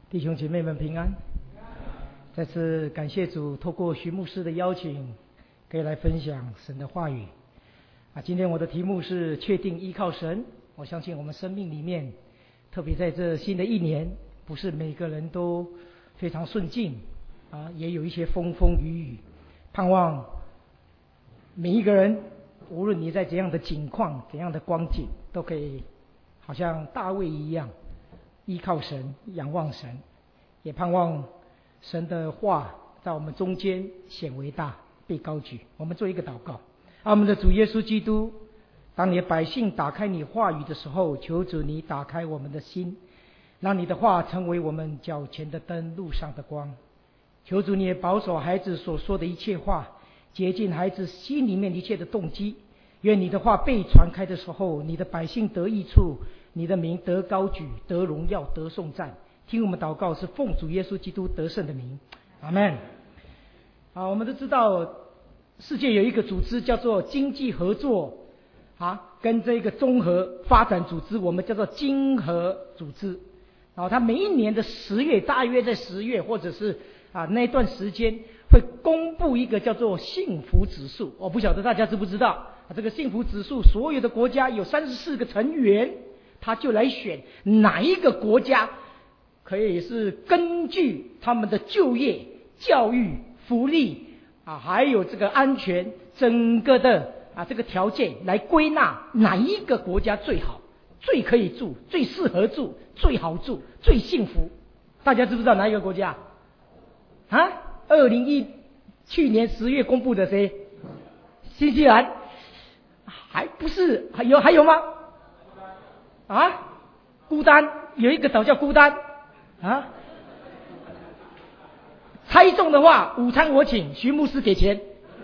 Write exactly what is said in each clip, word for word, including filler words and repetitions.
弟兄姐妹们平安。再次感谢主，透过徐牧师的邀请，可以来分享神的话语。啊，今天我的题目是确定依靠神。我相信我们生命里面，特别在这新的一年，不是每个人都非常顺境，啊，也有一些风风雨雨。盼望每一个人，无论你在怎样的境况、怎样的光景，都可以好像大卫一样，依靠神，仰望神，也盼望神的话在我们中间显为大，被高举。我们做一个祷告。啊，我们的主耶稣基督，当你的百姓打开你话语的时候，求主你打开我们的心，让你的话成为我们脚前的灯，路上的光。求主你也保守孩子所说的一切话，洁净孩子心里面一切的动机。愿你的话被传开的时候，你的百姓得益处，你的名得高举，得荣耀，得颂赞。听我们祷告是奉主耶稣基督得胜的名，阿们。啊，我们都知道世界有一个组织叫做经济合作啊，跟这个综合发展组织，我们叫做经合组织。然后它每一年的十月，大约在十月或者是啊那段时间，会公布一个叫做幸福指数。我不晓得大家知不知道啊？这个幸福指数，所有的国家有三十四个成员，他就来选哪一个国家可以是根据他们的就业、教育、福利啊，还有这个安全整个的啊这个条件来归纳哪一个国家最好、最可以住、最适合住、最好住、最幸福。大家知不知道哪一个国家？啊，二零一去年十月公布的谁？新西兰？还不是？还有还有吗？啊，孤单，有一个岛叫孤单啊。猜中的话，午餐我请，徐牧师给钱，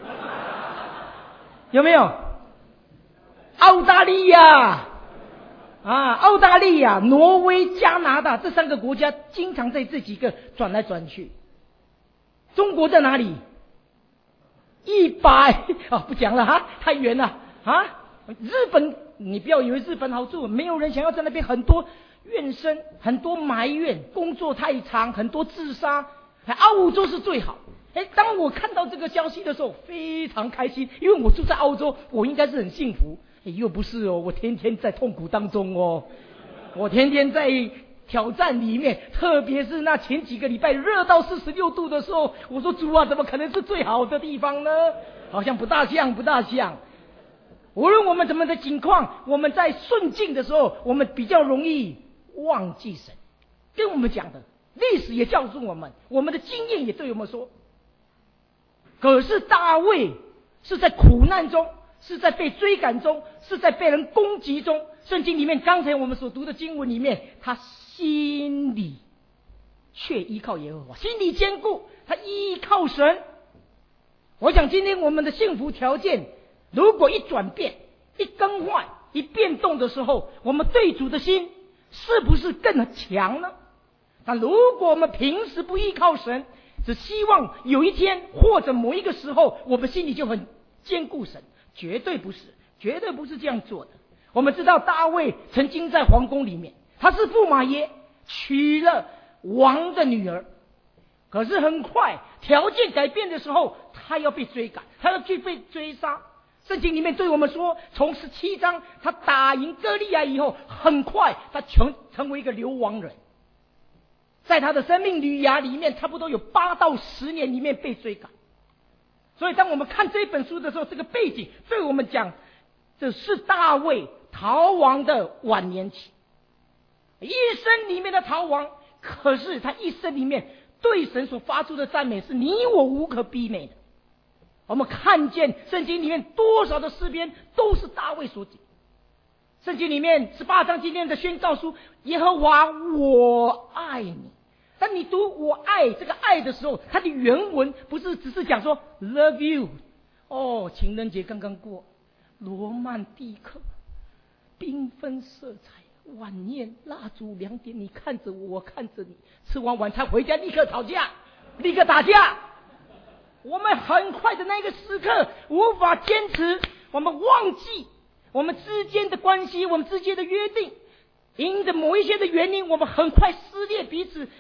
有没有？澳大利亚啊，澳大利亚、挪威、加拿大这三个国家经常在这几个转来转去。中国在哪里？一百啊，不讲了哈，太远了啊。日本，你不要以为日本好住，没有人想要在那边，很多怨声，很多埋怨，工作太长，很多自杀。澳洲是最好。哎，当我看到这个消息的时候，非常开心，因为我住在澳洲，我应该是很幸福。哎，又不是哦，我天天在痛苦当中哦，我天天在挑战里面，特别是那前几个礼拜热到四十六度的时候，我说主啊，怎么可能是最好的地方呢？好像不大像，不大像。无论我们怎么的情况，我们在顺境的时候，我们比较容易忘记神。跟我们讲的历史也告诉我们，我们的经验也对我们说。可是大卫是在苦难中，是在被追赶中，是在被人攻击中。圣经里面刚才我们所读的经文里面，他心里却依靠耶和华，心里坚固，他依靠神。我想今天我们的幸福条件如果一转变、一更换、一变动的时候，我们对主的心是不是更强呢？但如果我们平时不依靠神，只希望有一天或者某一个时候我们心里就很坚固神，绝对不是，绝对不是这样做的。我们知道大卫曾经在皇宫里面，他是驸马爷，娶了王的女儿。可是很快条件改变的时候，他要被追赶，他要去被追杀。圣经里面对我们说，从十七章他打赢歌利亚以后，很快他成成为一个流亡人。在他的生命旅涯里面，差不多有八到十年里面被追赶。所以当我们看这本书的时候，这个背景对我们讲，这是大卫逃亡的晚年期，一生里面的逃亡。可是他一生里面对神所发出的赞美是你我无可比美的。我们看见圣经里面多少的诗篇都是大卫所写。圣经里面十八章今天的宣告书，耶和华我爱你。当你读我爱这个爱的时候，它的原文不是只是讲说 love you。 哦，情人节刚刚过，罗曼蒂克，缤纷色彩，晚宴，蜡烛两点，你看着我，我看着你，吃完晚餐回家立刻吵架，立刻打架。我们很快的那个时刻无法坚持，我们忘记我们之间的关系，我们之间的约定，因着某一些的原因，我们很快撕裂彼此，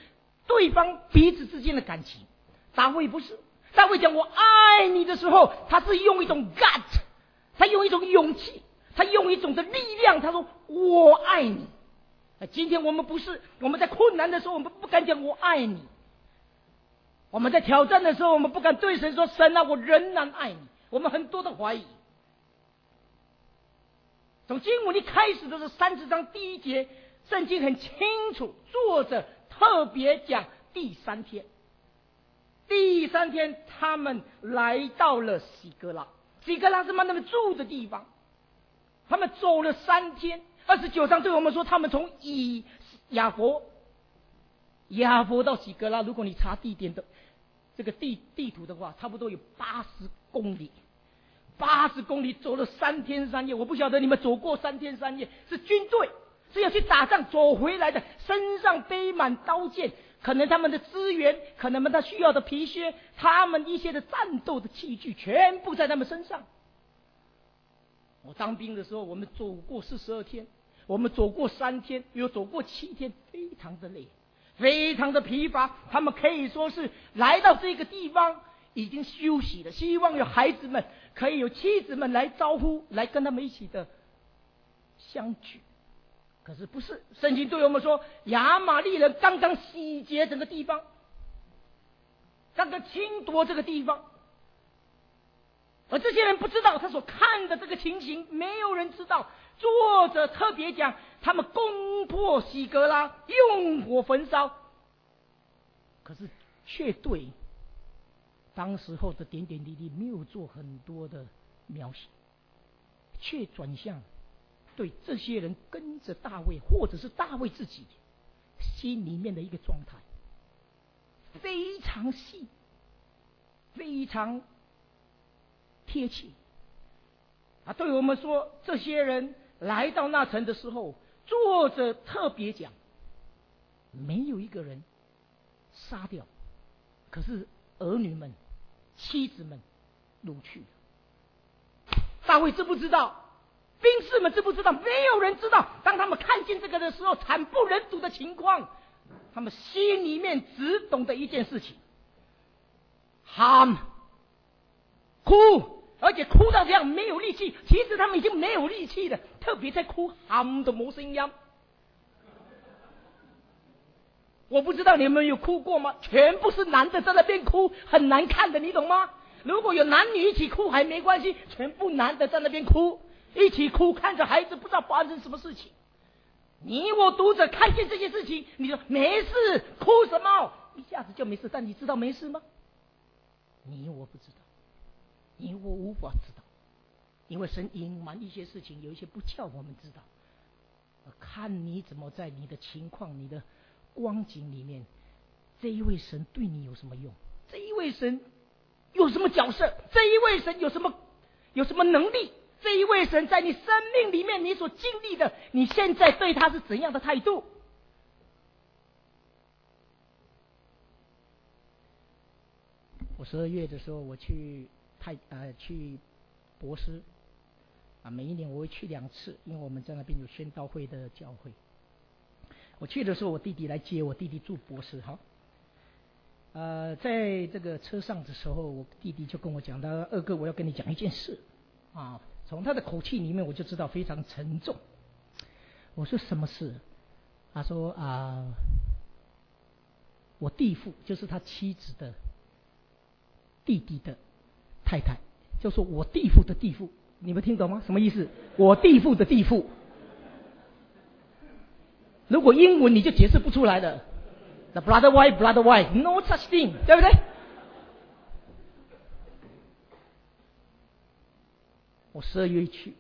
对方彼此之间的感情。大卫不是，大卫讲我爱你的时候，他是用一种 gut， 他用一种勇气，他用一种的力量，他说我爱你。今天我们不是，我们在困难的时候我们不敢讲我爱你，我们在挑战的时候我们不敢对神说神啊我仍然爱你，我们很多的怀疑。从经文一开始都是三十章第一节，圣经很清楚，作者特别讲第三天。第三天他们来到了喜格拉，喜格拉是他们住的地方，他们走了三天。二十九章对我们说，他们从以亚佛亚佛到喜格拉，如果你查地点的这个地地图的话，差不多有八十公里，八十公里走了三天三夜。我不晓得你们走过三天三夜，是军队是要去打仗走回来的，身上背满刀剑，可能他们的资源，可能他需要的皮靴，他们一些的战斗的器具，全部在他们身上。我当兵的时候，我们走过四十二天，我们走过三天，又走过七天，非常的累，非常的疲乏。他们可以说是来到这个地方已经休息了，希望有孩子们可以有妻子们来招呼，来跟他们一起的相聚。可是不是，圣经对我们说，亚玛力人刚刚洗劫整个地方，刚刚侵夺这个地方，而这些人不知道他所看的这个情形，没有人知道。作者特别讲，他们攻破喜格拉，用火焚烧，可是却对当时候的点点滴滴没有做很多的描写，却转向对这些人跟着大卫，或者是大卫自己心里面的一个状态，非常细，非常贴切啊！对我们说，这些人来到那城的时候，作者特别讲，没有一个人杀掉，可是儿女们、妻子们掳去了。大卫知不知道？兵士们知不知道？没有人知道。当他们看见这个的时候，惨不忍睹的情况，他们心里面只懂得一件事情：喊、哭，而且哭到这样没有力气。其实他们已经没有力气了，特别在哭，喊的没声音。我不知道你们有哭过吗？全部是男的在那边哭，很难看的，你懂吗？如果有男女一起哭还没关系，全部男的在那边哭，一起哭，看着孩子不知道发生什么事情。你我读者看见这些事情，你说没事，哭什么？一下子就没事，但你知道没事吗？你我不知道，你我无法知道，因为神隐瞒一些事情，有一些不叫我们知道。看你怎么在你的情况、你的光景里面，这一位神对你有什么用？这一位神有什么角色？这一位神有什么有什么能力？这一位神在你生命里面你所经历的，你现在对他是怎样的态度？我十二月的时候，我去泰呃去博斯啊，每一年我会去两次，因为我们在那边有宣道会的教会。我去的时候，我弟弟来接我，弟弟住博斯哈。呃，在这个车上的时候，我弟弟就跟我讲：“他二哥，我要跟你讲一件事啊。”从他的口气里面，我就知道非常沉重。我说：“什么事？”他说：“啊、呃，我弟父就是他妻子的弟弟的太太，就说我弟父的弟父，你们听懂吗？什么意思？我弟父的弟父。如果英文你就解释不出来了。The brother wife, brother wife, no such thing， 对不对？我十二月去，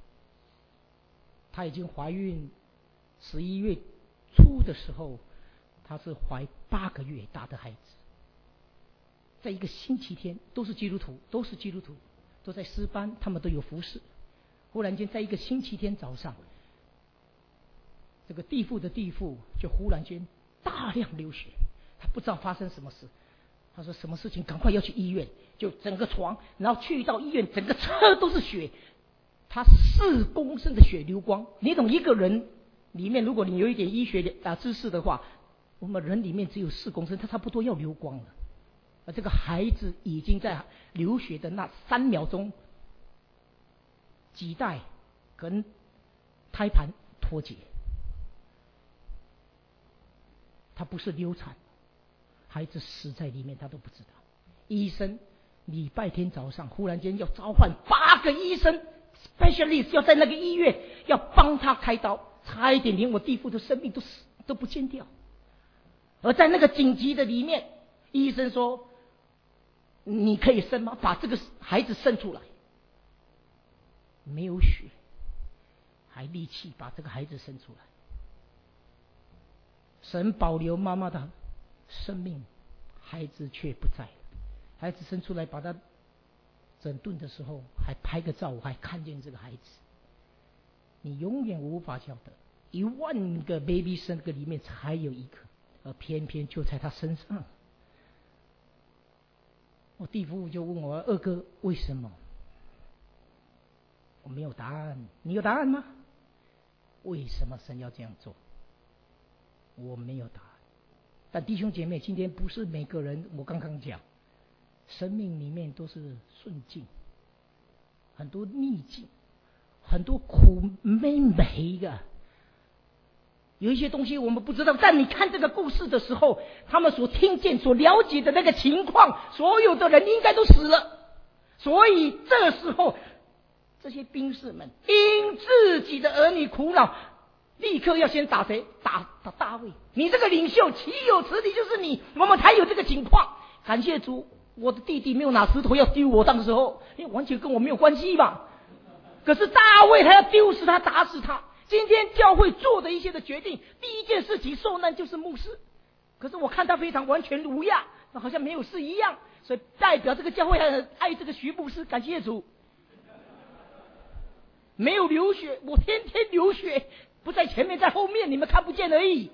她已经怀孕，十一月初的时候，她是怀八个月大的孩子。在一个星期天，都是基督徒，都是基督徒，都在诗班，他们都有服侍。忽然间，在一个星期天早上，这个地父的地父就忽然间大量流血，他不知道发生什么事。他说什么事情？赶快要去医院，就整个床，然后去到医院，整个车都是血，他四公升的血流光。你懂，一个人里面，如果你有一点医学啊知识的话， 我们人里面只有四公升，它差不多要流光了。而这个孩子已经在流血的那三秒钟，脐带跟胎盘脱节，他不是流产，孩子死在里面，他都不知道。医生礼拜天早上忽然间要召唤八个医生 specialist 要在那个医院要帮他开刀，差一点连我弟父的生命都死都不见掉。而在那个紧急的里面，医生说你可以生吗？把这个孩子生出来，没有血还力气把这个孩子生出来。神保留妈妈的生命，孩子却不在了。孩子生出来把他整顿的时候还拍个照，我还看见这个孩子。你永远无法晓得，一万个 baby 生个里面才有一个，而偏偏就在他身上。我弟夫就问我二哥为什么？我没有答案，你有答案吗？为什么神要这样做？我没有答案。但弟兄姐妹，今天不是每个人，我刚刚讲，生命里面都是顺境，很多逆境，很多苦没没的。有一些东西我们不知道，但你看这个故事的时候，他们所听见、所了解的那个情况，所有的人应该都死了。所以这时候，这些兵士们因自己的儿女苦恼，立刻要先打谁？打打大卫。你这个领袖岂有此理，就是你，我们才有这个情况。感谢主，我的弟弟没有拿石头要丢我，当时候因为完全跟我没有关系嘛。可是大卫他要丢死他，打死他。今天教会做的一些的决定，第一件事情受难就是牧师。可是我看他非常完全无恙，好像没有事一样，所以代表这个教会很爱这个徐牧师，感谢主。没有流血，我天天流血，不在前面在后面，你们看不见而已。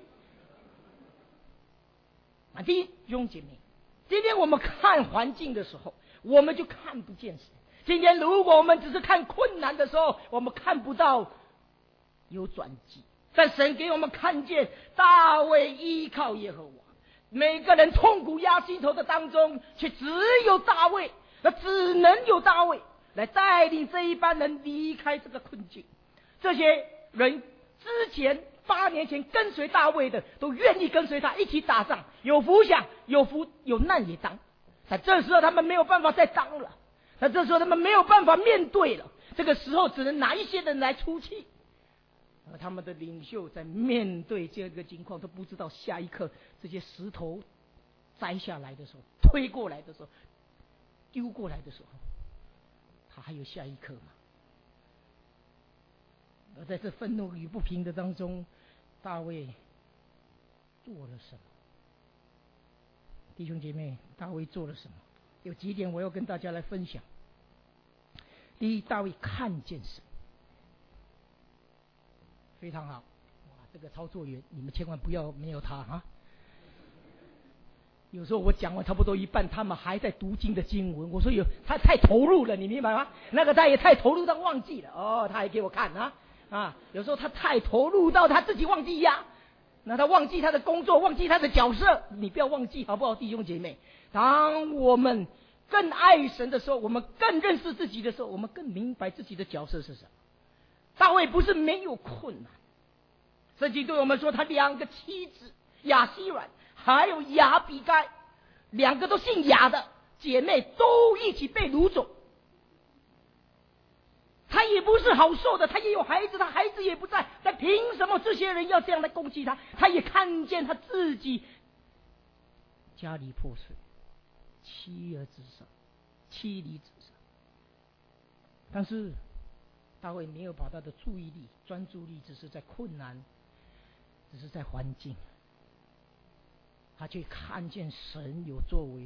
啊，弟兄姐妹，今天我们看环境的时候，我们就看不见神。今天如果我们只是看困难的时候，我们看不到有转机。但神给我们看见大卫依靠耶和华，每个人痛苦压心头的当中，却只有大卫，那只能有大卫来带领这一班人离开这个困境。这些人之前八年前跟随大卫的，都愿意跟随他一起打仗，有福享，有福有难也当。但这时候他们没有办法再当了，但这时候他们没有办法面对了，这个时候只能拿一些人来出气。而他们的领袖在面对这个情况，都不知道下一刻这些石头摘下来的时候，推过来的时候，丢过来的时候，他还有下一刻吗？而在这愤怒与不平的当中，大卫做了什么？弟兄姐妹，大卫做了什么？有几点我要跟大家来分享。第一，大卫看见神，非常好。哇，这个操作员，你们千万不要没有他啊！有时候我讲完差不多一半，他们还在读经的经文，我说有他太投入了，你明白吗？那个他也太投入到忘记了哦，他还给我看啊啊！有时候他太投入到他自己忘记呀、啊，那他忘记他的工作，忘记他的角色，你不要忘记好不好，弟兄姐妹？当我们更爱神的时候，我们更认识自己的时候，我们更明白自己的角色是什么。大卫不是没有困难，圣经对我们说，他两个妻子亚希软还有亚比该，两个都姓亚的姐妹都一起被掳走。他也不是好受的，他也有孩子，他孩子也不在，但凭什么这些人要这样来攻击他？他也看见他自己家里破碎，妻儿之上，妻离子散。但是大卫没有把他的注意力、专注力只是在困难，只是在环境，他却看见神有作为，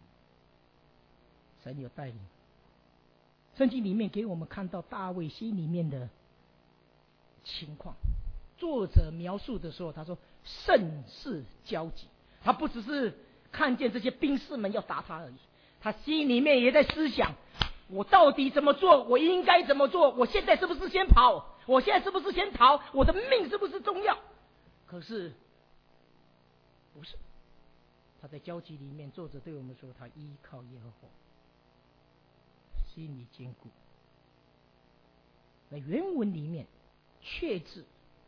神有带领。圣经里面给我们看到大卫心里面的情况，作者描述的时候，他说甚是焦急。他不只是看见这些兵士们要打他而已，他心里面也在思想，我到底怎么做？我应该怎么做？我现在是不是先跑？我现在是不是先逃？我的命是不是重要？可是不是。他在交集里面，作者对我们说，他依靠耶和华，心里坚固。那原文里面确字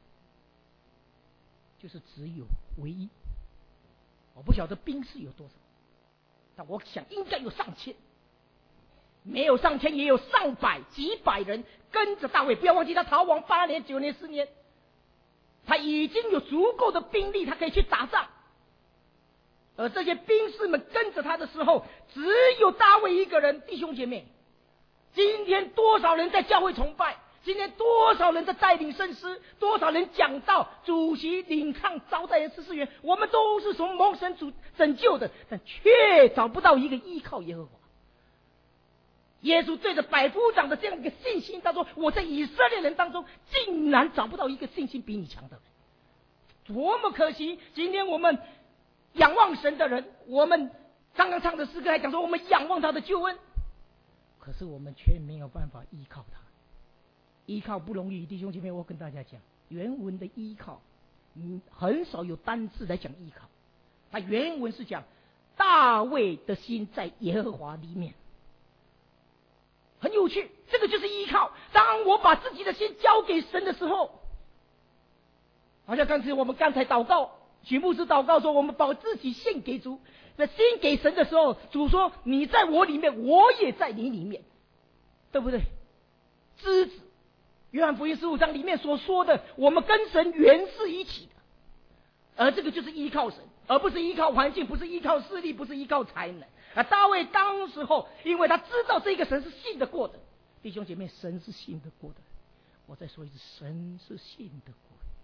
就是只有唯一，我不晓得兵士有多少，但我想应该有上千，没有上千也有上百几百人跟着大卫。不要忘记他逃亡八年九年十年，他已经有足够的兵力，他可以去打仗。而这些兵士们跟着他的时候，只有大卫一个人。弟兄姐妹，今天多少人在教会崇拜，今天多少人在带领圣诗，多少人讲道、主席、领唱、招待人、司事员，我们都是从蒙神主拯救的，但却找不到一个依靠耶和华。耶稣对着百夫长的这样一个信心，他说：我在以色列人当中竟然找不到一个信心比你强的人。多么可惜，今天我们仰望神的人，我们刚刚唱的诗歌还讲说我们仰望他的救恩，可是我们却没有办法依靠他。依靠不容易，弟兄姐妹，我跟大家讲，原文的依靠，嗯，很少有单字来讲依靠。他原文是讲大卫的心在耶和华里面，很有趣，这个就是依靠。当我把自己的心交给神的时候，好像刚才我们刚才祷告，许牧师祷告说，我们把自己献给主，那献给神的时候，主说你在我里面，我也在你里面，对不对？枝子，约翰福音十五章里面所说的，我们跟神原是一起的，而这个就是依靠神，而不是依靠环境，不是依靠势力，不是依靠才能。而大卫当时候，因为他知道这个神是信得过的，弟兄姐妹，神是信得过的。我再说一次，神是信得过的。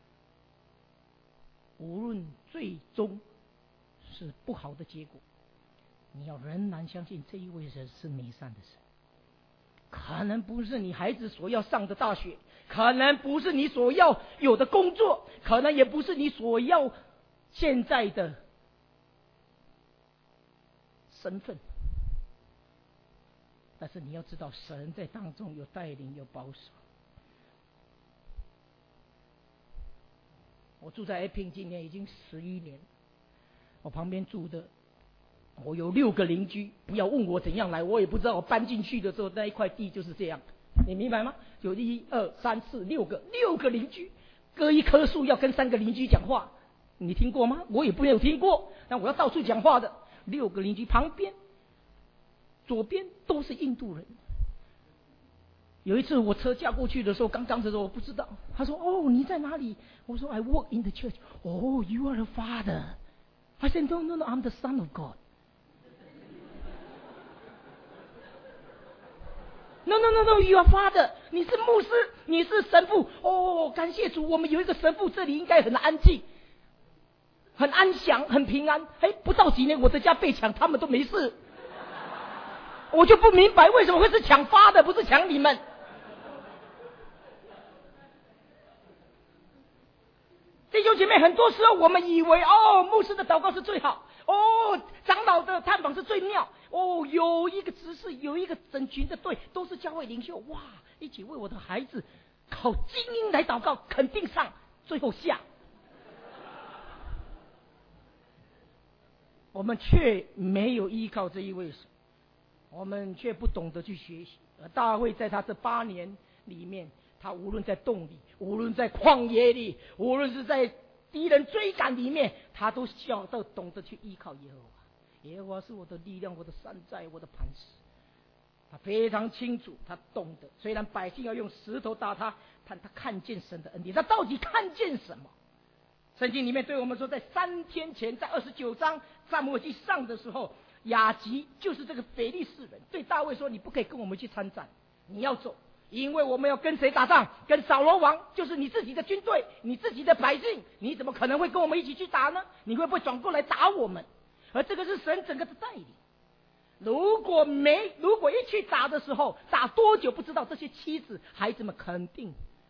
无论最终是不好的结果，你要仍然相信这一位神是美善的神。可能不是你孩子所要上的大学，可能不是你所要有的工作，可能也不是你所要现在的身份，但是你要知道，神在当中有带领，有保守。我住在 A P I N 今年已经十一年，我旁边住的，我有六个邻居，不要问我怎样来，我也不知道。我搬进去的时候，那一块地就是这样，你明白吗？有一二三四六个，六个邻居，隔一棵树要跟三个邻居讲话，你听过吗？我也没有听过，但我要到处讲话的。六个邻居旁边、左边都是印度人。有一次我车驾过去的时候，刚刚的时候我不知道，他说：“哦，你在哪里？”我说：“I work in the church。” “Oh, you are the father.” I said, "No, no, no, I'm the son of God." No, no, no, no, you are father. 你是牧师，你是神父。哦，感谢主，我们有一个神父，这里应该很安静，很安详，很平安。哎，不到几年，我的家被抢，他们都没事。我就不明白为什么会是抢发的，不是抢你们。弟兄姐妹，很多时候我们以为哦，牧师的祷告是最好，哦，长老的探访是最妙，哦，有一个执事，有一个整群的队，都是教会领袖，哇，一起为我的孩子考精英来祷告，肯定上，最后下。我们却没有依靠这一位神，我们却不懂得去学习。而大卫在他这八年里面，他无论在洞里，无论在旷野里，无论是在敌人追赶里面，他都晓得懂得去依靠耶和华。耶和华是我的力量，我的山寨，我的磐石。他非常清楚，他懂得，虽然百姓要用石头打他，但他看见神的恩典。他到底看见什么？圣经里面对我们说，在三天前，在二十九章撒母耳记上的时候，亚吉就是这个非利士人对大卫说：“你不可以跟我们去参战，你要走，因为我们要跟谁打仗？跟扫罗王，就是你自己的军队，你自己的百姓，你怎么可能会跟我们一起去打呢？你会不会转过来打我们？”而这个是神整个的带领。如果没，如果一去打的时候，打多久不知道，这些妻子、孩子们肯定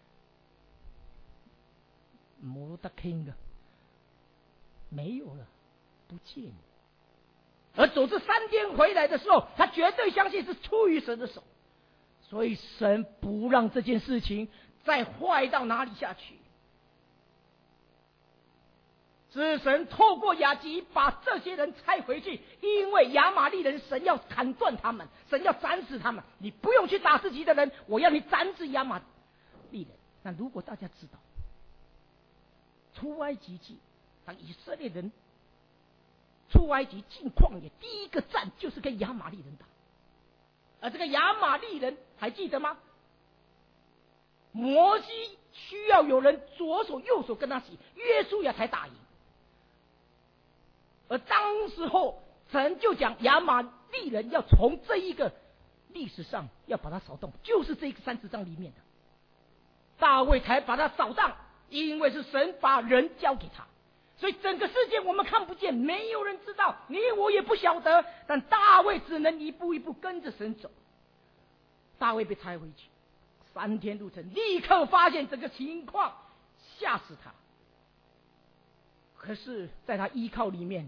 没得听的，没有了，不见了。而走这三天回来的时候，他绝对相信是出于神的手，所以神不让这件事情再坏到哪里下去。 是神透过雅吉把这些人拆回去，因为亚玛力人神要砍断他们，神要斩死他们。你不用去打自己的人，我要你斩死亚玛力人。那如果大家知道出埃及记，当以色列人出埃及进旷野，第一个战就是跟亚玛力人打，而这个亚玛力人还记得吗？摩西需要有人左手右手跟他洗，约书亚才打赢。而当时候神就讲亚玛力人要从这一个历史上要把它扫动，就是这个三十章里面的，大卫才把它扫荡，因为是神把人交给他。所以整个世界我们看不见，没有人知道，你我也不晓得，但大卫只能一步一步跟着神走。大卫被拆回去三天路程，立刻发现这个情况，吓死他。可是在他依靠里面，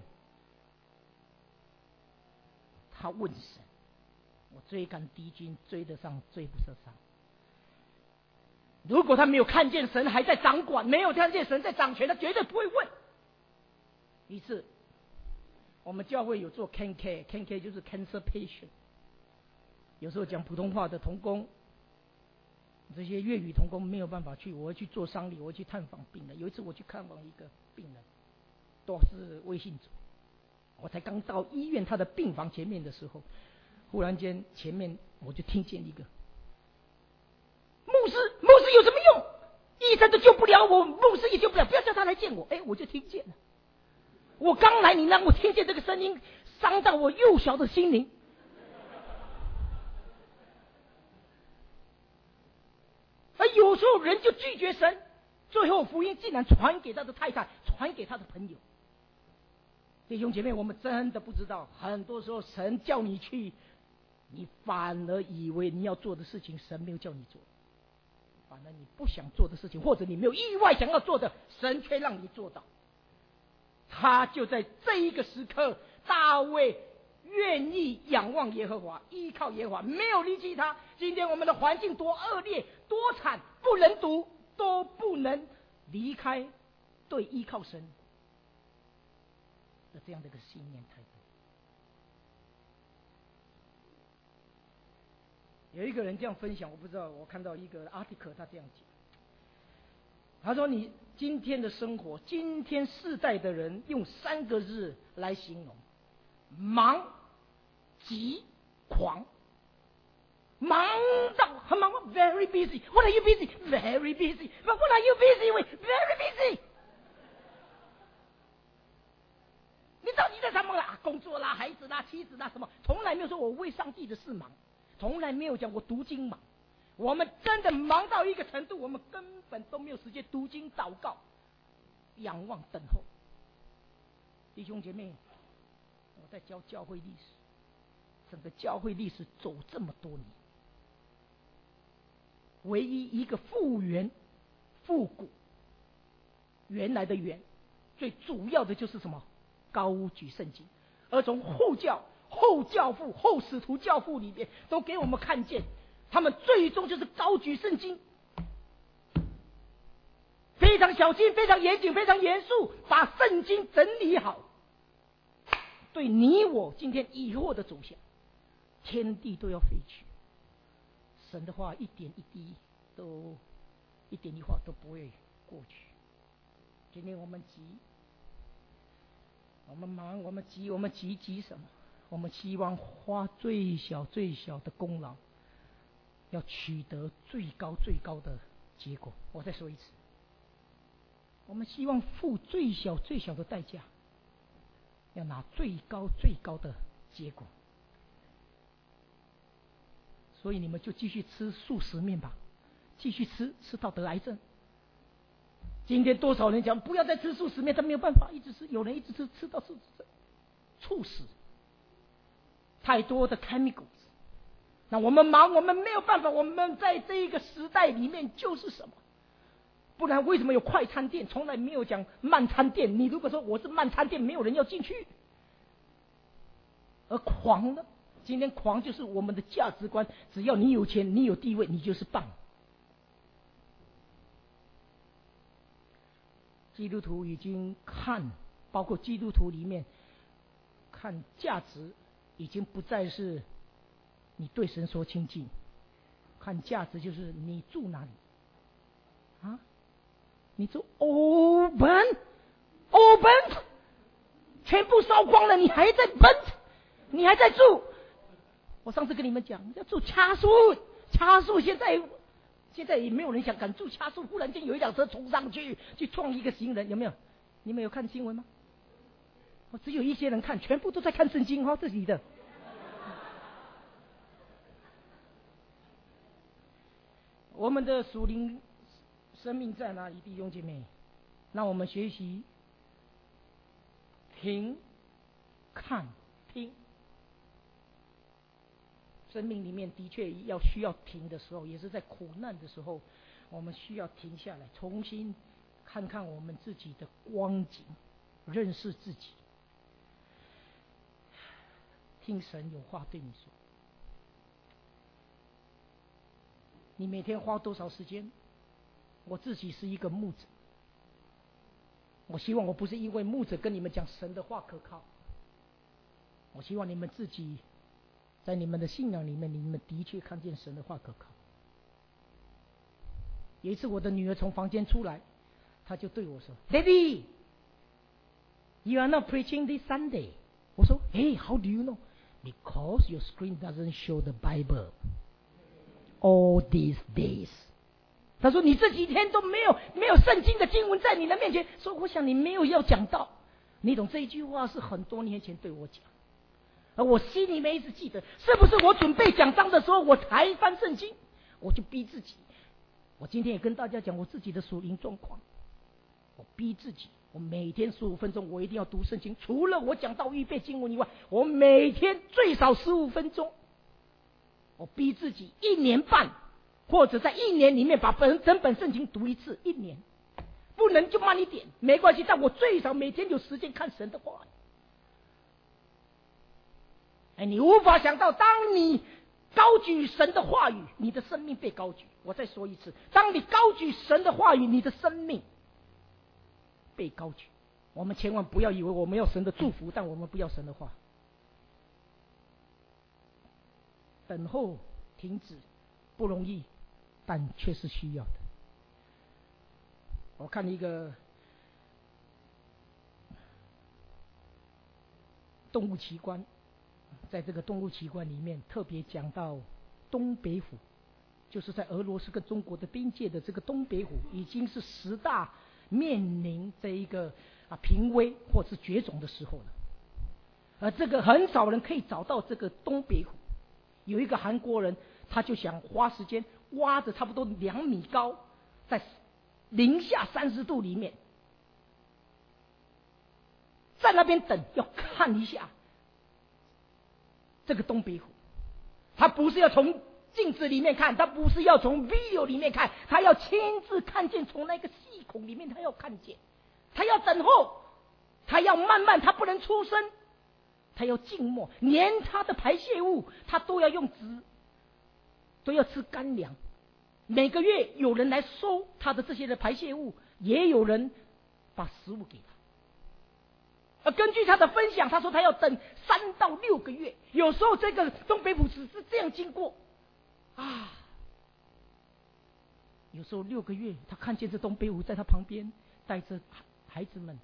他问神，我追赶敌军追得上追不得上。如果他没有看见神还在掌管，没有看见神在掌权，他绝对不会问。一次我们教会有做 Can Care Can Care 就是 Cancer Patient， 有时候讲普通话的同工，这些粤语同工没有办法去，我会去做丧礼，我会去探访病人。有一次我去看望一个病人，都是微信组，我才刚到医院他的病房前面的时候，忽然间前面我就听见一个牧师，牧师有什么用？医生都救不了我，牧师也救不了，不要叫他来见我。哎，我就听见了。我刚来，你让我听见这个声音，伤到我幼小的心灵。而有时候人就拒绝神，最后福音竟然传给他的太太，传给他的朋友。弟兄姐妹，我们真的不知道，很多时候神叫你去，你反而以为你要做的事情神没有叫你做，反而你不想做的事情，或者你没有意外想要做的，神却让你做到。他就在这一个时刻，大卫愿意仰望耶和华，依靠耶和华，没有离弃他。今天我们的环境多恶劣多惨，不能读都不能离开对依靠神的这样的一个信念态度。有一个人这样分享，我不知道，我看到一个 article 他这样讲，他说你今天的生活，今天世代的人用三个字来形容：忙、急、狂。忙到很忙 ，very busy. What are you busy? Very busy. But what are you busy with? Very busy. 你到底在什么啦？工作啦、孩子啦、妻子啦，什么？从来没有说我为上帝的事忙，从来没有讲我读经忙。我们真的忙到一个程度，我们根本都没有时间读经、祷告、仰望、等候。弟兄姐妹，我在教教会历史，整个教会历史走这么多年，唯一一个复原、复古，原来的原，最主要的就是什么？高举圣经。而从后教、后教父、后使徒教父里面，都给我们看见。他们最终就是高举圣经，非常小心、非常严谨、非常严肃，把圣经整理好，对你我今天以后的走向，天地都要废去，神的话一点一滴都一点一画都不会过去。今天我们急，我们忙，我们急，我们急急什么？我们希望花最小最小的功劳，要取得最高最高的结果。我再说一次，我们希望付最小最小的代价，要拿最高最高的结果。所以你们就继续吃素食面吧，继续吃，吃到得癌症。今天多少人讲不要再吃素食面，他没有办法一直吃，有人一直吃，吃到是猝死。太多的 chemicals。那我们忙，我们没有办法，我们在这一个时代里面就是什么？不然为什么有快餐店？从来没有讲慢餐店。你如果说我是慢餐店，没有人要进去。而狂呢？今天狂就是我们的价值观，只要你有钱，你有地位，你就是棒。 基督徒已经看，包括基督徒里面看价值，已经不再是你对神所亲近，看价值就是你住哪里啊？你住欧本，欧本，全部烧光了，你还在本，你还在住。我上次跟你们讲，要住掐树，掐树现在。现在也没有人想敢住掐树，忽然间有一辆车冲上去，去撞一个行人，有没有？你们有看新闻吗？哦，只有一些人看，全部都在看圣经哈，自己的。我们的属灵生命在哪里，弟兄姐妹？让我们学习听、看、听。生命里面的确要需要停的时候，也是在苦难的时候，我们需要停下来，重新看看我们自己的光景，认识自己，听神有话对你说。你每天花多少时间？我自己是一个牧者，我希望我不是因为牧者跟你们讲神的话可靠，我希望你们自己在你们的信仰里面，你们的确看见神的话可靠。有一次我的女儿从房间出来，她就对我说 Daddy, you are not preaching this Sunday. 我说 Hey, how do you know? Because your screen doesn't show the Bible all these days. 她说你这几天都没有没有圣经的经文在你的面前，说我想你没有要讲到。你懂，这一句话是很多年前对我讲，而我心里面一直记得，是不是我准备讲章的时候我才翻圣经，我就逼自己。我今天也跟大家讲我自己的属灵状况，我逼自己，我每天十五分钟我一定要读圣经，除了我讲到预备经文以外，我每天最少十五分钟。我逼自己一年半，或者在一年里面把本整本圣经读一次，一年不能就慢一点没关系，但我最少每天有时间看神的话。哎，你无法想到，当你高举神的话语，你的生命被高举。我再说一次，当你高举神的话语，你的生命被高举。我们千万不要以为我们要神的祝福，但我们不要神的话。等候停止不容易，但却是需要的。我看一个动物奇观，在这个动物奇观里面特别讲到东北虎，就是在俄罗斯跟中国的边界的这个东北虎，已经是十大面临这一个啊濒危或是绝种的时候了。而这个很少人可以找到这个东北虎。有一个韩国人，他就想花时间挖着差不多两米高，在零下三十度里面，在那边等，要看一下这个东北虎。他不是要从镜子里面看，他不是要从 video 里面看，他要亲自看见，从那个细孔里面他要看见，他要等候，他要慢慢，他不能出声，他要静默，连他的排泄物他都要用纸，都要吃干粮。每个月有人来收他的这些的排泄物，也有人把食物给他。而根据他的分享，他说他要等三到六个月，有时候这个东北虎只是这样经过啊，有时候六个月，他看见这东北虎在他旁边带着孩子们。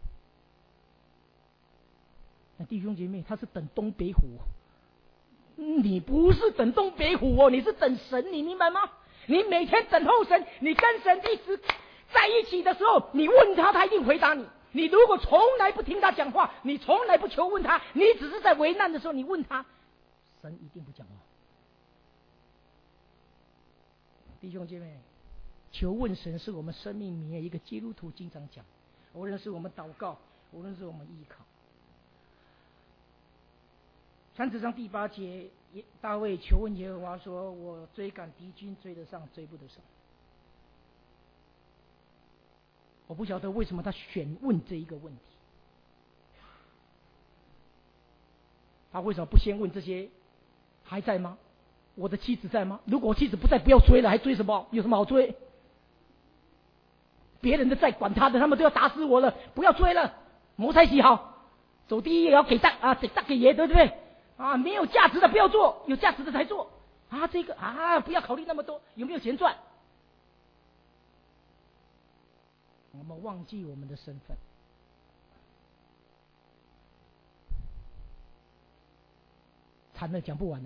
那弟兄姐妹，他是等东北虎，你不是等东北虎哦，你是等神，你明白吗？你每天等候神，你跟神一直在一起的时候，你问他，他一定回答你。你如果从来不听他讲话，你从来不求问他，你只是在为难的时候你问他，神一定不讲话。弟兄姐妹，求问神是我们生命里面一个基督徒经常讲，无论是我们祷告，无论是我们依靠。三十章第八节，大卫求问耶和华说：“我追赶敌军，追得上，追不得上。”我不晓得为什么他选问这一个问题，他为什么不先问这些还在吗？我的妻子在吗？如果我妻子不在，不要追了，还追什么？有什么好追？ 别人的债管他的，他们都要打死我了，不要追了，谋财喜好，走第一也要给大啊，给大给爷，对不对？啊，没有价值的不要做，有价值的才做啊，这个啊不要考虑那么多，有没有钱赚？我们忘记我们的身份。惨了，讲不完了。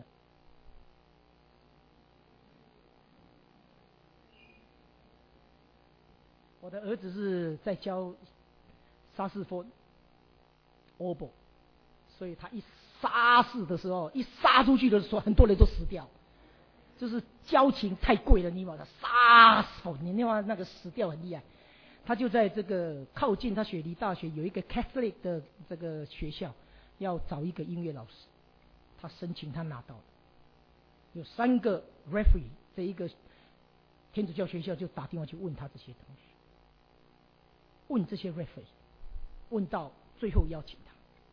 我的儿子是在教莎士风 oboe， 所以他一杀死的时候，一杀出去的时候，很多人都死掉。就是交情太贵了，你把他杀死，你另外那个死掉很厉害。他就在这个靠近他雪梨大学有一个 Catholic 的这个学校，要找一个音乐老师。他申请，他拿到了，有三个 referee， 这一个天主教学校就打电话去问他这些同学，问这些 referee， 问到最后邀请他，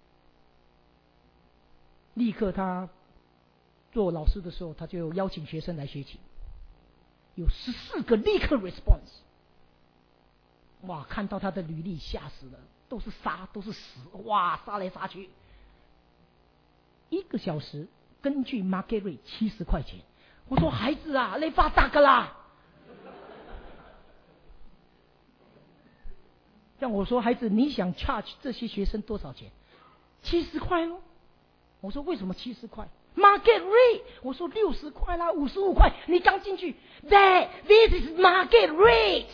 立刻他做老师的时候，他就邀请学生来学琴，有十四个立刻 response， 哇，看到他的履历吓死了，都是杀，都是死，哇，杀来杀去。一个小时根据 market rate 七十块钱，我说孩子啊，你发达个啦！像我说孩子，你想 charge 这些学生多少钱？七十块咯。我说为什么七十块 ？market rate， 我说六十块啦，五十五块，你刚进去 ，that this is market rate。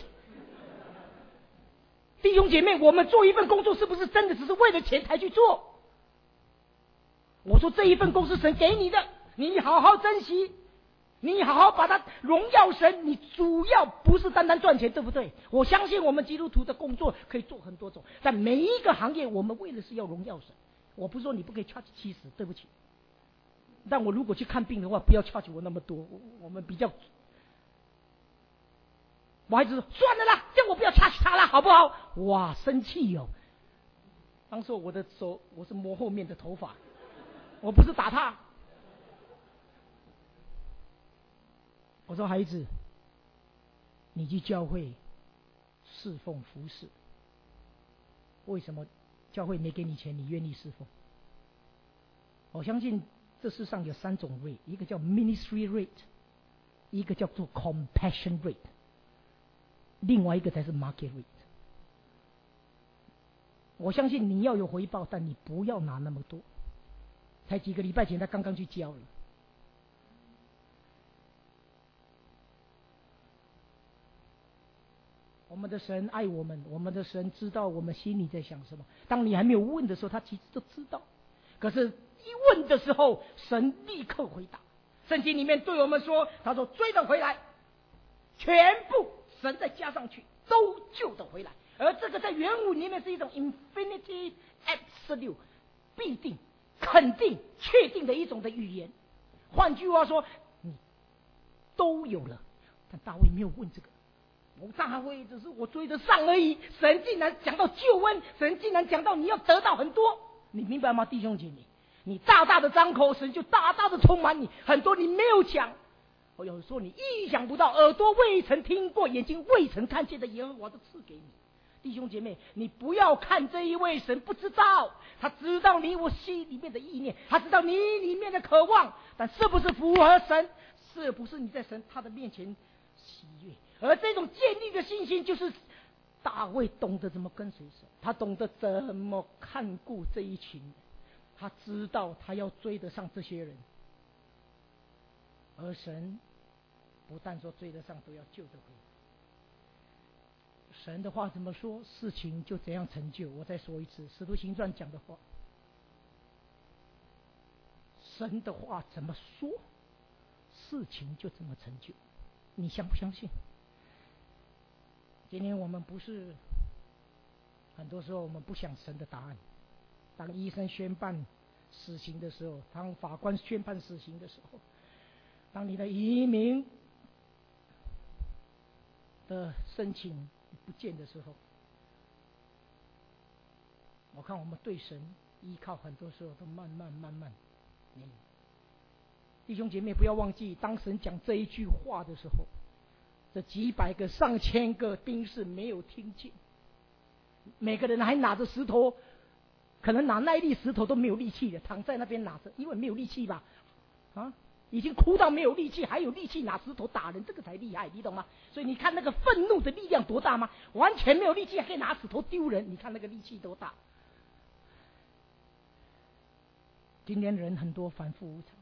弟兄姐妹，我们做一份工作，是不是真的只是为了钱才去做？我说这一份工是神给你的，你好好珍惜，你好好把它荣耀神。你主要不是单单赚钱，对不对？我相信我们基督徒的工作可以做很多种，但每一个行业我们为的是要荣耀神。我不是说你不可以 charge 七十，对不起。但我如果去看病的话，不要 charge 我那么多，我们比较。我孩子说算了啦，叫我不要 charge 他了，好不好？哇，生气哦！当时我的手我是摸后面的头发。我不是打他，我说孩子，你去教会侍奉服侍，为什么教会没给你钱，你愿意侍奉？我相信这世上有三种 rate， 一个叫 ministry rate， 一个叫做 compassion rate， 另外一个才是 market rate。我相信你要有回报，但你不要拿那么多。才几个礼拜前，他刚刚去教了。我们的神爱我们，我们的神知道我们心里在想什么。当你还没有问的时候，他其实都知道。可是，一问的时候，神立刻回答。圣经里面对我们说：“他说追得回来，全部神再加上去，都救得回来。”而这个在原文里面是一种 infinity absolute 必定。肯定、确定的一种的语言。换句话说，你都有了，但大卫没有问这个。我大卫只是我追得上而已。神竟然讲到救恩，神竟然讲到你要得到很多，你明白吗，弟兄姐妹？你大大的张口，神就大大的充满你，很多你没有讲。我有时候你意想不到，耳朵未曾听过，眼睛未曾看见的耶和华都赐给你。弟兄姐妹，你不要看这一位神不知道，他知道你我心里面的意念，他知道你里面的渴望，但是不是符合神，是不是你在神他的面前喜悦？而这种建立的信心，就是大卫懂得怎么跟随神，他懂得怎么看顾这一群人，他知道他要追得上这些人，而神不但说追得上，都要救得回来。神的话怎么说，事情就怎样成就。我再说一次，使徒行传讲的话，神的话怎么说，事情就怎么成就。你相不相信？今天我们不是，很多时候我们不想神的答案。当医生宣判死刑的时候，当法官宣判死刑的时候，当你的移民的申请不见的时候，我看我们对神依靠很多时候都慢慢慢慢没有。弟兄姐妹不要忘记，当神讲这一句话的时候， 这几百个、上千个兵士没有听见，每个人还拿着石头，可能拿那一粒石头都没有力气的，躺在那边拿着，因为没有力气吧，啊，已经哭到没有力气，还有力气拿石头打人，这个才厉害，你懂吗？所以你看那个愤怒的力量多大吗？完全没有力气，还可以拿石头丢人，你看那个力气多大？今天人很多反复无常。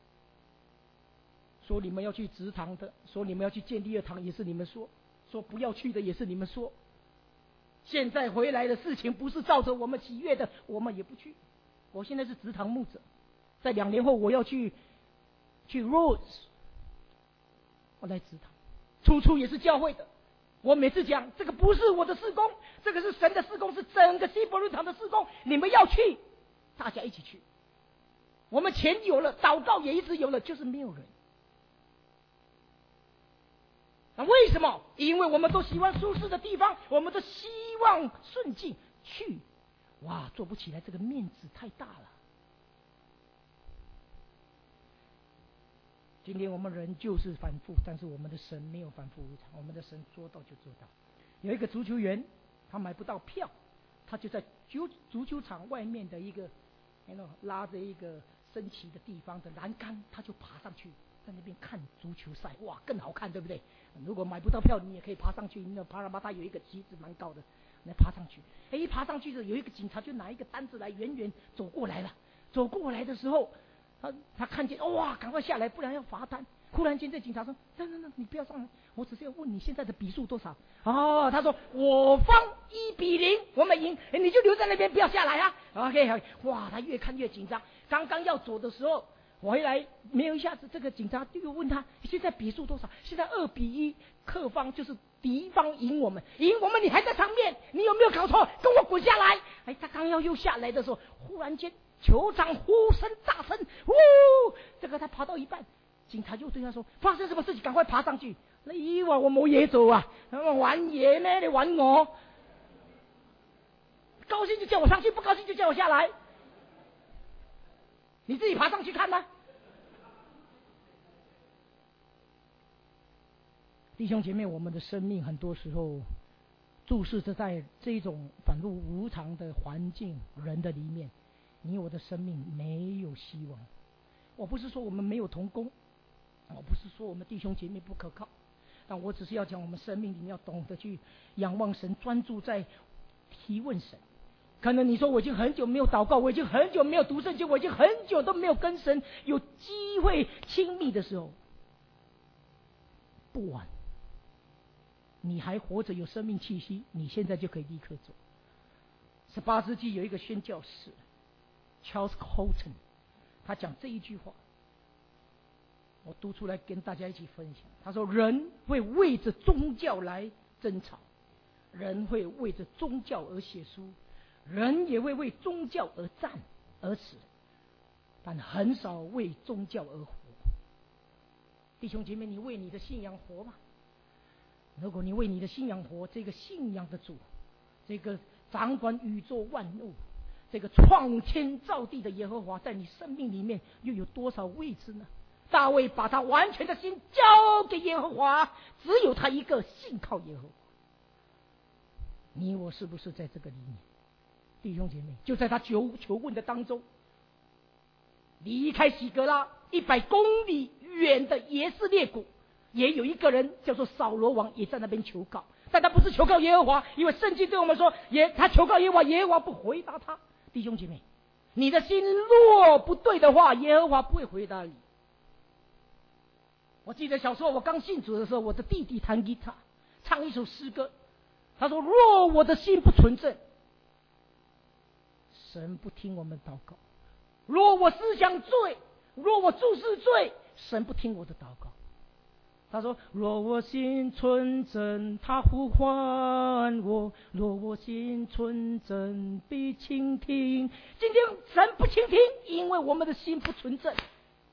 说你们要去祠堂的，说你们要去建第二堂也是你们说，说不要去的也是你们说。现在回来的事情不是照着我们喜悦的，我们也不去。我现在是祠堂牧者，在两年后我要去去 Rose， 我来祠堂，处处也是教会的。我每次讲这个不是我的事工，这个是神的事工，是整个希伯伦堂的事工，你们要去，大家一起去。我们钱有了，祷告也一直有了，就是没有人。那为什么？因为我们都喜欢舒适的地方，我们都希望顺境去。哇，做不起来，这个面子太大了。今天我们人就是反复，但是我们的神没有反复无常，我们的神说到就做到。有一个足球员，他买不到票，他就在足足球场外面的一个，拉着一个升旗的地方的栏杆，他就爬上去。在那边看足球赛，哇，更好看，对不对？如果买不到票，你也可以爬上去。那爬拉巴他有一个旗子蛮高的，来爬上去。哎，一爬上去的有一个警察就拿一个单子来，远远走过来了。走过来的时候，他他看见，哇，赶快下来，不然要罚单。忽然间，这警察说：“等等等，你不要上来，我只是要问你现在的比数多少。”哦，他说：“我方一比零，我们赢。”哎，你就留在那边，不要下来啊。OK， 哇，他越看越紧张。刚刚要走的时候。回来没有一下子，这个警察又问他现在比数多少？现在二比一，客方就是敌方赢我们，赢我们你还在场面，你有没有搞错？跟我滚下来！哎，他刚要又下来的时候，忽然间球场呼声大声，呜，这个他爬到一半，警察就对他说：“发生什么事情？赶快爬上去！”你話我冇嘢做啊，玩嘢咩？你玩我？高興就叫我上去，不高興就叫我下來。你自己爬上去看吧。弟兄姐妹，我们的生命很多时候注视着在这种反复无常的环境人的里面，你我的生命没有希望。我不是说我们没有同工，我不是说我们弟兄姐妹不可靠，但我只是要讲我们生命里面要懂得去仰望神，专注在提问神。可能你说我已经很久没有祷告，我已经很久没有读圣经，我已经很久都没有跟神有机会亲密的时候，不晚，你还活着有生命气息，你现在就可以立刻做。十八世纪有一个宣教士 Charles Colton， 他讲这一句话，我读出来跟大家一起分享。他说：人会为着宗教来争吵，人会为着宗教而写书，人也会为宗教而战而死，但很少为宗教而活。弟兄姐妹，你为你的信仰活吗？如果你为你的信仰活，这个信仰的主，这个掌管宇宙万物，这个创天造地的耶和华，在你生命里面又有多少位置呢？大卫把他完全的心交给耶和华，只有他一个信靠耶和华。你我是不是在这个里面？弟兄姐妹，就在他求求问的当中，离开喜格拉一百公里远的耶斯列谷，也有一个人叫做扫罗王，也在那边求告，但他不是求告耶和华，因为圣经对我们说，也他求告耶和华，耶和华不回答他。弟兄姐妹，你的心若不对的话，耶和华不会回答你。我记得小时候我刚信主的时候，我的弟弟弹吉他，唱一首诗歌，他说：若我的心不纯正，神不听我们祷告；若我思想罪，若我注视罪，神不听我的祷告。他说：若我心纯正，他呼唤我；若我心纯正，必倾听。今天神不倾听，因为我们的心不纯正。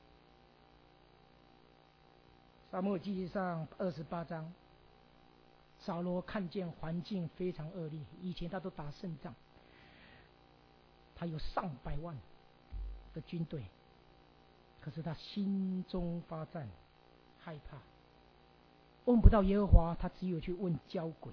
撒母耳记上二十八章，扫罗看见环境非常恶劣，以前他都打胜仗，他有上百万的军队，可是他心中发战，害怕。 问不到耶和华，他只有去问交鬼。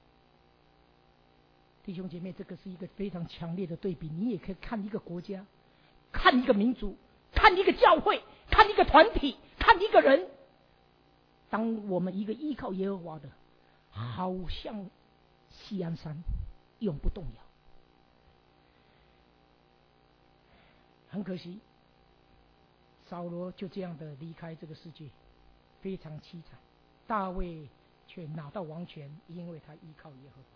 弟兄姐妹，这个是一个非常强烈的对比。你也可以看一个国家，看一个民族，看一个教会，看一个团体，看一个人。当我们一个依靠耶和华的，好像锡安山永不动摇。很可惜，扫罗就这样的离开这个世界，非常凄惨。大卫却拿到王权，因为他依靠耶和华。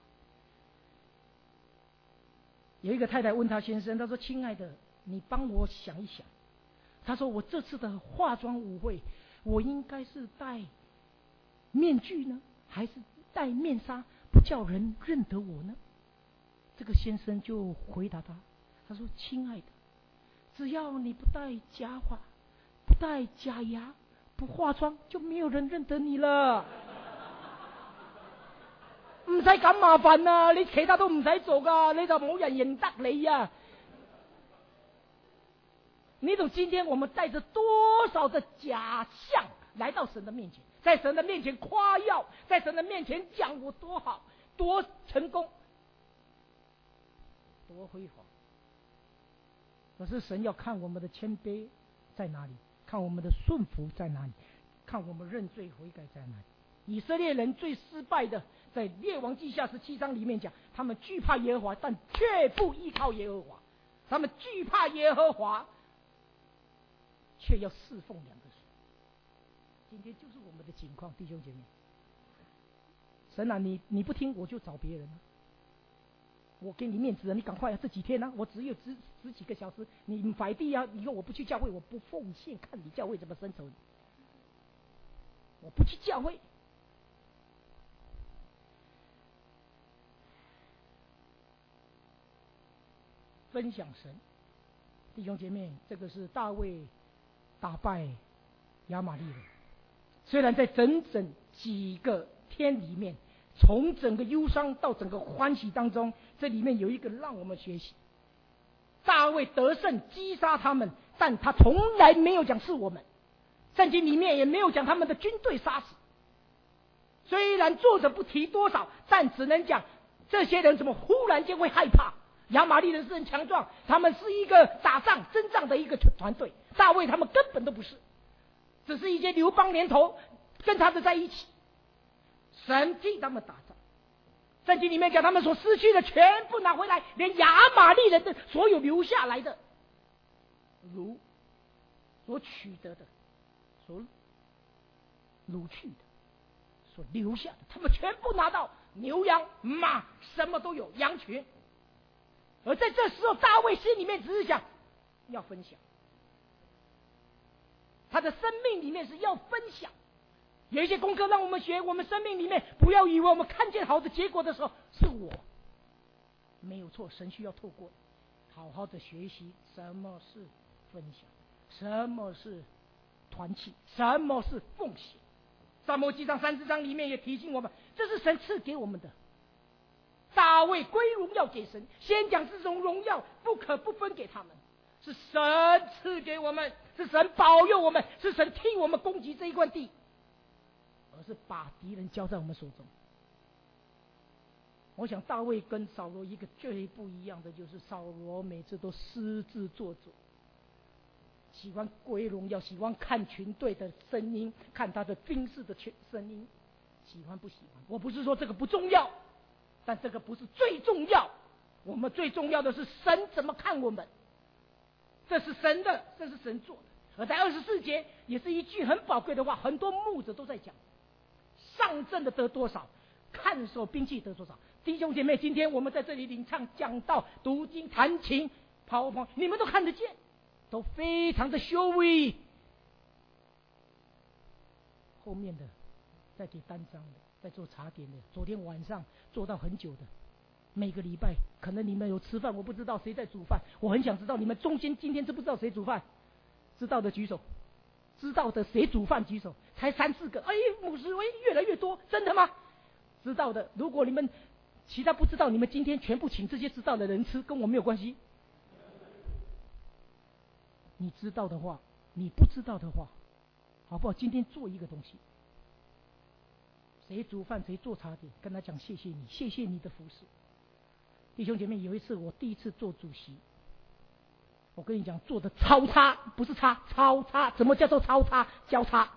有一个太太问他先生，他说：“亲爱的，你帮我想一想。”他说：“我这次的化妆舞会，我应该是戴面具呢，还是戴面纱，不叫人认得我呢？”这个先生就回答他，他说：“亲爱的，只要你不戴假发，不戴假牙，不化妆，就没有人认得你了。唔使咁麻煩啊，你其他都唔使做噶，你就冇人認得你呀。你懂今天我們帶着多少的假象來到神的面前，在神的面前誇耀，在神的面前講我多好，多成功，多輝煌。可是神要看我們的謙卑在哪裡，看我們的順服在哪裡，看我們認罪悔改在哪裡。以色列人最失敗的，在列王記下十七章裡面講，他們懼怕耶和華，但卻不依靠耶和華。他們懼怕耶和華，卻要侍奉兩個神。今天就是我們的情況，弟兄姐妹。神啊，你你不聽，我就找別人了。我給你面子了，你趕快啊！這幾天呢、啊，我只有十十幾個小時，你擺地啊！以後我不去教會，我不奉獻，看你教會怎麼伸手。我不去教會。分享神，弟兄姐妹，这个是大卫打败亚玛力人。虽然在整整几个天里面，从整个忧伤到整个欢喜当中，这里面有一个让我们学习：大卫得胜击杀他们，但他从来没有讲是我们，圣经里面也没有讲他们的军队杀死。虽然作者不提多少，但只能讲这些人怎么忽然间会害怕。亚玛力人是很强壮，他们是一个打仗征战的一个团队。大卫他们根本都不是，只是一些流邦连头跟他们在一起。神替他们打仗，圣经里面讲他们所失去的全部拿回来，连亚玛力人的所有留下来的，如所取得的，所掳去的，所留下的，他们全部拿到，牛羊马什么都有，羊群。而在这时候，大卫心里面只是想要分享，他的生命里面是要分享。有一些功课让我们学，我们生命里面不要以为我们看见好的结果的时候是我，没有错，神需要透过好好的学习什么是分享，什么是团契，什么是奉献。撒母耳记上三十章里面也提醒我们，这是神赐给我们的。大卫归荣耀给神，先讲这种荣耀不可不分给他们，是神赐给我们，是神保佑我们，是神替我们攻击这一块地，而是把敌人交在我们手中。我想大卫跟扫罗一个最不一样的就是，扫罗每次都私自做主，喜欢归荣耀，喜欢看群队的声音，看他的军事的声音，喜欢不喜欢？我不是说这个不重要，但这个不是最重要，我们最重要的是神怎么看我们，这是神的，这是神做的。而在二十四节也是一句很宝贵的话，很多牧者都在讲，上阵的得多少，看守兵器得多少。弟兄姐妹，今天我们在这里领唱、讲道、读经、弹琴、跑跑，你们都看得见，都非常的羞愧。后面的在给单张的，在做茶点的，昨天晚上做到很久的，每个礼拜可能你们有吃饭，我不知道谁在煮饭，我很想知道你们中间今天知不知道谁煮饭？知道的举手，知道的谁煮饭举手，才三四个，哎，牧师，哎，越来越多，真的吗？知道的，如果你们其他不知道，你们今天全部请这些知道的人吃，跟我没有关系。你知道的话，你不知道的话，好不好？今天做一个东西， 谁煮饭谁做茶点，跟他讲谢谢你，谢谢你的服侍。弟兄姐妹，有一次我第一次做主席，我跟你讲做的超差，不是差，超差。怎么叫做超差？交叉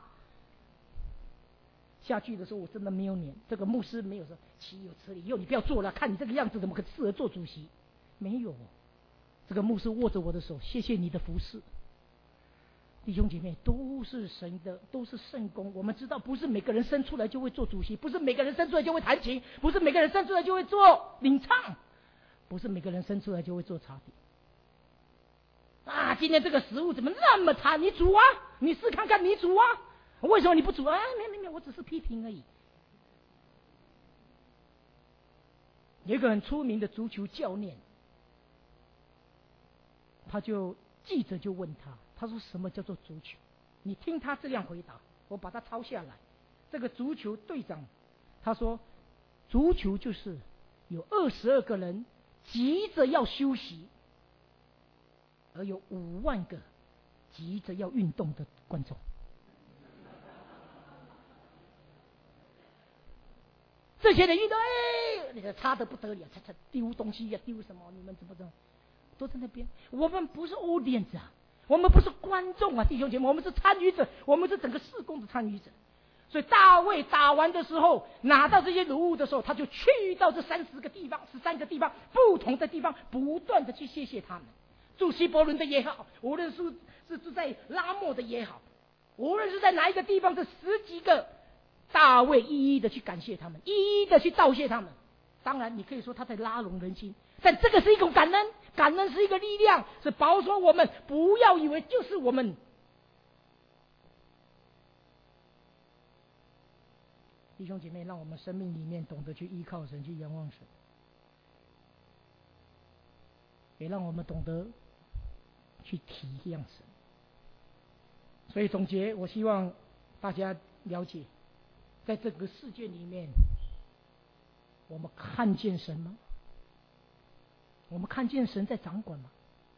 下去的时候，我真的没有脸。这个牧师没有说岂有此理，以后你不要做了，看你这个样子怎么可适合做主席？没有，这个牧师握着我的手，谢谢你的服侍。弟兄姐妹，都是神的，都是圣工。我们知道，不是每个人生出来就会做主席，不是每个人生出来就会弹琴，不是每个人生出来就会做领唱，不是每个人生出来就会做茶点。啊，今天这个食物怎么那么差？你煮啊，你试看看，你煮啊。为什么你不煮啊？没没没，我只是批评而已。有一个很出名的足球教练，他就记者就问他，他说什么叫做足球？你听他这样回答，我把它抄下来。这个足球队长他说，足球就是有二十二个人急着要休息，而有五万个急着要运动的观众。这些人运动，哎，那个差得不得了，他他丢东西呀，丢什么？你们怎么怎么都在那边？我们不是 audience 啊，我们不是观众啊，弟兄姐妹，我们是参与者，我们是整个事工的参与者。所以大卫打完的时候，拿到这些礼物的时候，他就去到这三十个地方、十三个地方不同的地方，不断的去谢谢他们。住希伯伦的也好，无论是是住在拉末的也好，无论是在哪一个地方，这十几个。大卫一一的去感谢他们，一一的去道谢他们。当然你可以说他在拉拢人心，但这个是一种感恩，感恩是一个力量，是保守我们不要以为就是我们。弟兄姐妹，让我们生命里面懂得去依靠神，去仰望神，也让我们懂得去体谅神。所以总结，我希望大家了解，在这个世界里面，我们看见神吗？我们看见神在掌管吗？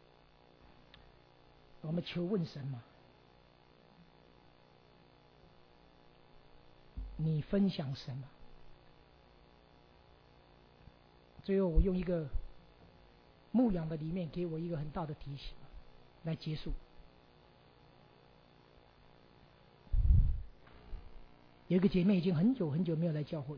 我们求问神吗？你分享神吗？最后，我用一个牧养的里面给我一个很大的提醒来结束。有一个姐妹已经很久很久没有来教会，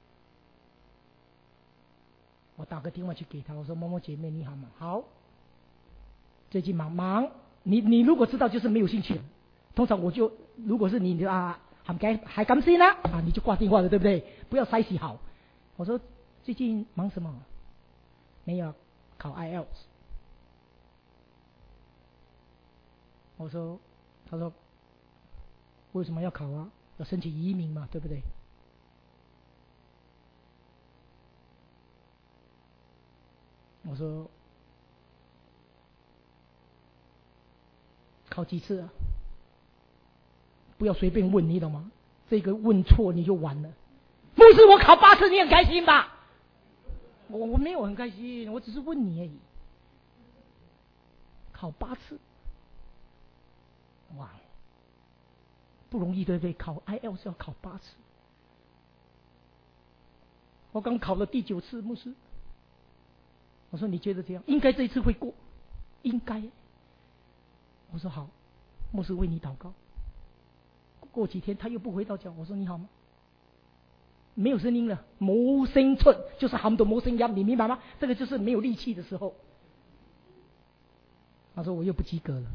我打个电话去给她，我说某某姐妹你好吗？好，最近忙忙，你你如果知道就是没有兴趣，通常我就如果是你就啊还该还甘心啦啊，你就挂电话了，对不对？不要塞洗好。我说最近忙什么？没有考 I E L T S。我说，他说为什么要考啊？要申请移民嘛，对不对？我说考几次啊？不要随便问，你懂吗？这个问错你就完了。不是我考八次，你很开心吧？我我没有很开心，我只是问你而已。考八次，哇！不容易，对不对？考 I E L T S 要考八次，我刚考了第九次，牧师。我说你觉得这样？应该这一次会过，应该。我说好，牧师为你祷告。过几天他又不回到家，我说你好吗？没有声音了，冇聲出，就是喊到冇聲音，你明白嗎？這個就是沒有力氣的時候。他說我又不及格了。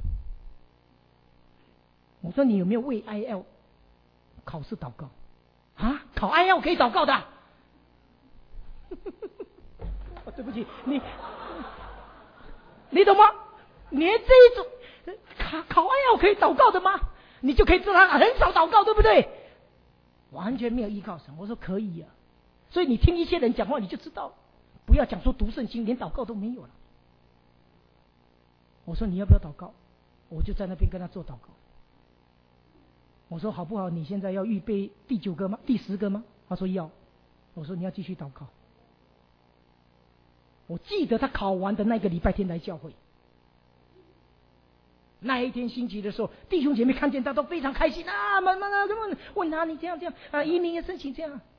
我說你有沒有為 I E L T S 考試禱告？啊，考 I E L T S 可以禱告的。對不起，你你懂嗎？連這種考考 I E L T S 可以禱告的嗎？你就可以知道他很少禱告，對不對？完全沒有依靠神。我說可以啊，所以你聽一些人講話你就知道，不要講說讀聖經連禱告都沒有了。我說你要不要禱告？我就在那邊跟他做禱告。我說好不好？你現在要預備第九個嗎？第十個嗎？他說要。我說你要繼續禱告。我記得他考完的那個禮拜天來教會，那一天星期的時候，弟兄姐妹看見他都非常開心啊！慢慢啊，問他你這樣這樣啊，移民嘅申請這樣。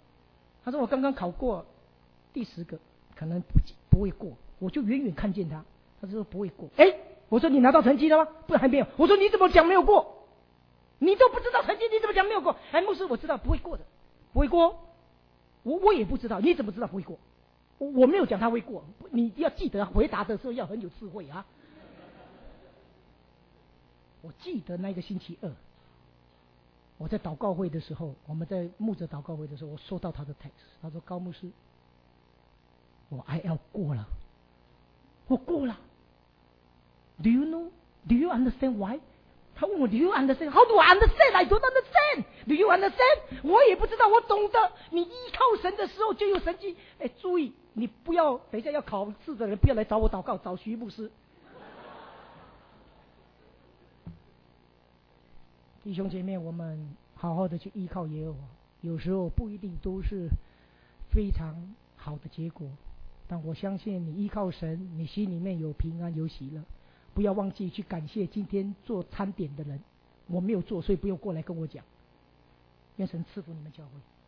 他说我刚刚考过第十个，可能不不会过，我就远远看见他，他说不会过。哎，我说你拿到成绩了吗？不，还没有。我说你怎么讲没有过？你都不知道成绩，你怎么讲没有过？哎，牧师，我知道不会过的，不会过。我我也不知道，你怎么知道不会过？我我没有讲他会过，你要记得回答的时候要很有智慧啊。我记得那个星期二，我在祷告会的时候，我们在牧者祷告会的时候，我收到他的 text， 他说高牧师，我 I L 过了，我过了。Do you know? Do you understand why? 他问我 Do you understand? How do I understand? I don't understand. Do you understand? 我也不知道，我懂得。你依靠神的时候就有神迹。哎，注意，你不要等一下要考试的人不要来找我祷告，找徐牧师。弟兄姐妹，我们好好的去依靠耶和华，有时候不一定都是非常好的结果，但我相信你依靠神，你心里面有平安有喜乐。不要忘记去感谢今天做餐点的人，我没有做，所以不用过来跟我讲。愿神赐福你们教会。